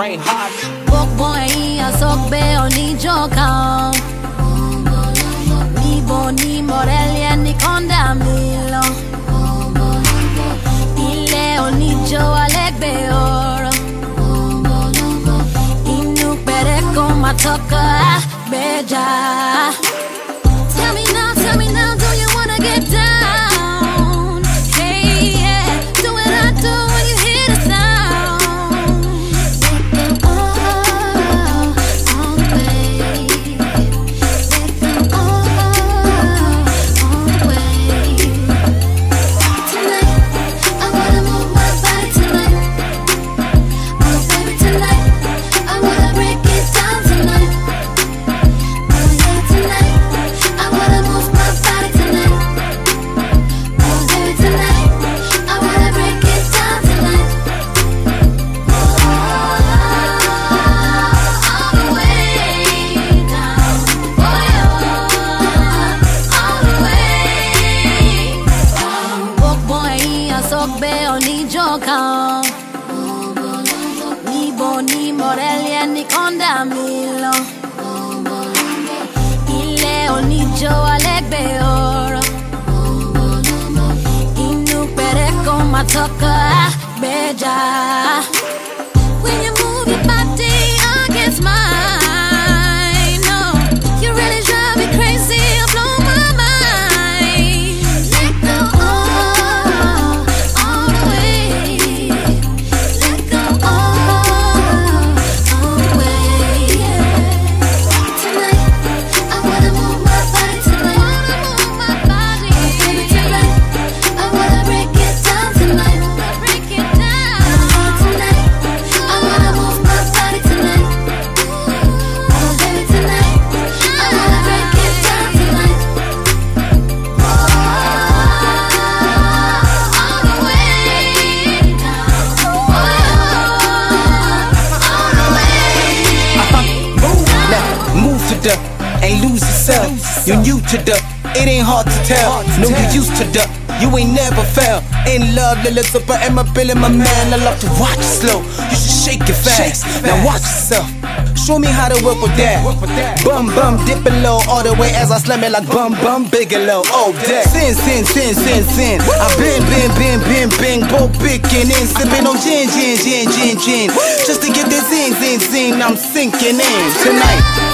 rain hard. Boy, I suck be oni joka. Ni boni morelia ni konda milo. Ile oni jo alegbe oro. Inu pereko matoka beja. Tell me now, do you wanna get down? Hey, yeah, do what I do when you hear the sound. Let go all the way. Let go all the way. Tonight, I wanna move my body tonight. Oh baby, tonight, I wanna break it down tonight. Oh yeah, tonight, I wanna move my body tonight. Oh baby, tonight, I wanna break it down tonight. All the way down. Oh yeah, all the way. Boy, I suck be oni joka. Ni boni morelia ni konda milo. Ile oni jo alegbe oro. Inu pereko matoka beja. When you move your body against mine, no, you really drive me crazy, you blow my mind. Let go all the way. Let go all the way. Tonight, I wanna move my body tonight. Oh baby, tonight, I wanna break it down tonight. Break it down tonight. I wanna move my body tonight. Oh baby, tonight, I wanna break it down tonight. All the way down. All the way. Move to the, ain't lose yourself. You're new to the, it ain't hard to tell. No, you used to the, you ain't never fell. In love, little super, and my Bill and my man. I love to watch it slow. You should shake it fast. Now watch yourself. Show me how to work with that. Bum bum dipping low all the way as I slam it like bum bum Bigelow. Oh that. Sin. I been, both picking in, sipping on gin. Just to get this in. I'm sinking in tonight.